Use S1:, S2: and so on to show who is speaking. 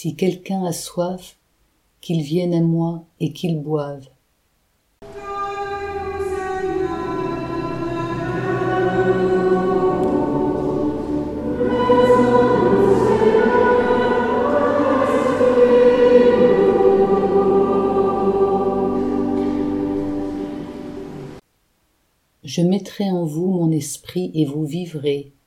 S1: Si quelqu'un a soif, qu'il vienne à moi et qu'il boive. Je mettrai en vous mon esprit et vous vivrez,